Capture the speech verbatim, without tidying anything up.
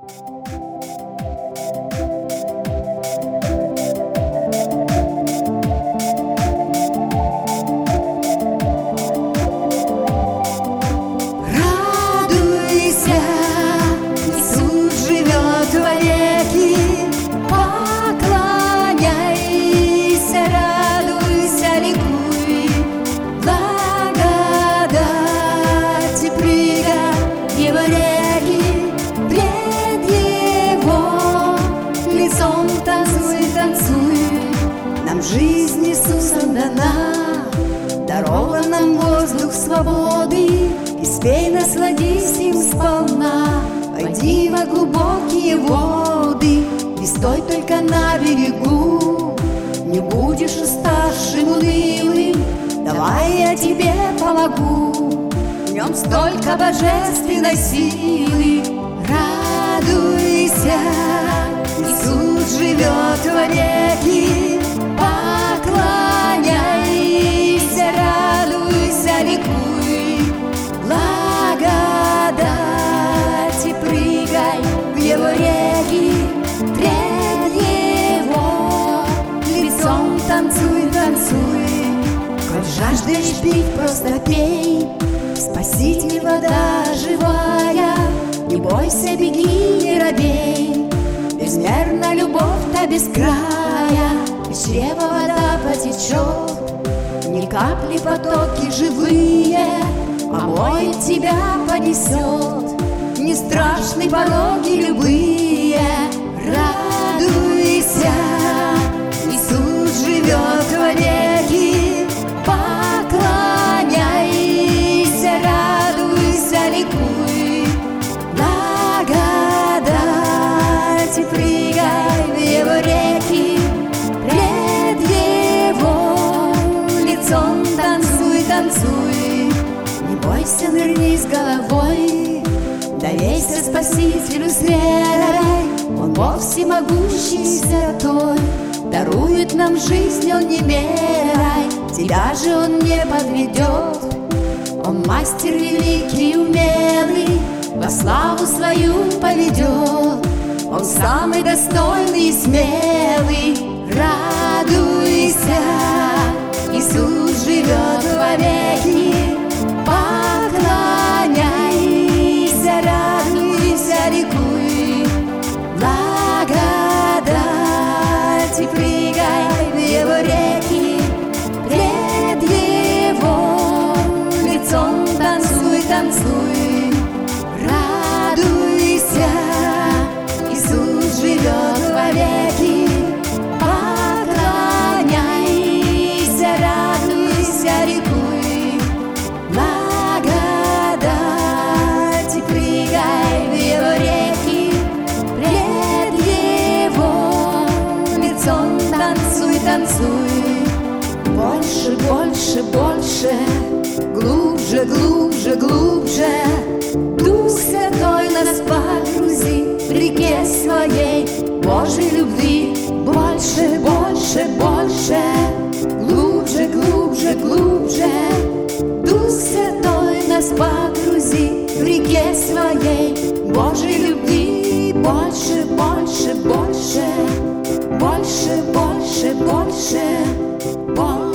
Жизнь Иисусом дана, дарован нам воздух свободы, и спей, насладись им сполна. Войди во глубокие воды и стой только на берегу. Не будешь уставшим, унылым, давай я тебе помогу. В нем столько божественной силы. Радуйся, Иисус живет вовеки. Поклоняйся, радуйся, ликуй, благодать, и прыгай в Его реки, пред Его лицом танцуй, танцуй. Коль жаждешь пить, просто пей, Спаситель, вода живая, не бойся, беги, не робей, безмерна любовь-то без края. Из чрева вода потечет, ни капли потоки живые, омоет тебя, понесет, не страшны пороги любые. Радуйся, Иисус живет вовеки. Поклоняйся, радуйся, ликуй, благодать, и прыгай в Его реки. Пред Его лицом танцуй, танцуй. Не бойся, нырни с головой, доверься Спасителю с верой. Он Бог всемогущий, святой, дарует нам жизнь Он не мерой. Тебя же Он не подведет, Он мастер великий, умелый, во славу свою поведет. Он самый достойный и смелый. Радуйся, Иисус живет вовеки. Поклоняйся, радуйся, ликуй, благодать, и прыгай в Его реки. Пред Его лицом танцуй, танцуй. Радуйся, Иисус живет вовеки. Поклоняйся, радуйся, ликуй, благодать, и прыгай в Его реки. Пред Его лицом танцуй, танцуй. Больше, больше, больше, глубже, глубже, глубже. Дух Святой нас погрузи в реке своей Божьей любви. Больше, больше, больше, глубже, глубже, глубже. Дух Святой нас погрузи в реке своей Божьей любви. Больше, больше, больше, больше, больше, больше, больше.